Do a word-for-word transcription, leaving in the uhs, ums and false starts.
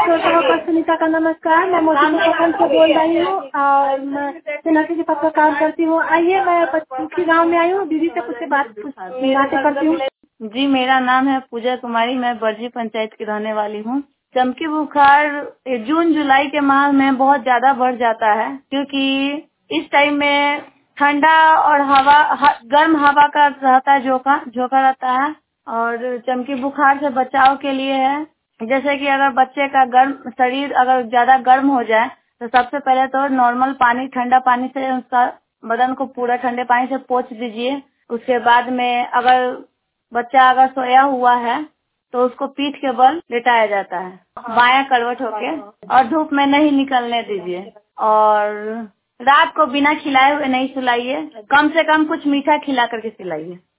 श्रोताओं को सुनीता का नमस्कार। मैं मोदी प्रखंड से बोल रही हूँ और मैं सेनापति के पद पर काम करती हूँ। आइए मैं पचमुखी गाँव में आई हूँ, दीदी से कुछ बात बातें करती हूँ। जी, मेरा नाम है पूजा कुमारी, मैं बरजी पंचायत की रहने वाली हूँ। चमकी बुखार जून जुलाई के माह में बहुत ज्यादा बढ़ जाता है, क्योंकि इस टाइम में ठंडा और हवा ह, गर्म हवा का रहता है, झोंका झोंका रहता है। और चमकी बुखार से बचाव के लिए है, जैसे कि अगर बच्चे का गर्म शरीर अगर ज्यादा गर्म हो जाए तो सबसे पहले तो नॉर्मल पानी, ठंडा पानी से उसका बदन को पूरा ठंडे पानी से पोंछ दीजिए। उसके बाद में अगर बच्चा अगर सोया हुआ है तो उसको पीठ के बल लेटाया जाता है, बायां करवट होके, और धूप में नहीं निकलने दीजिए। और रात को बिना खिलाए हुए नहीं सुलाइए, कम से कम कुछ मीठा खिला करके सुलाइए।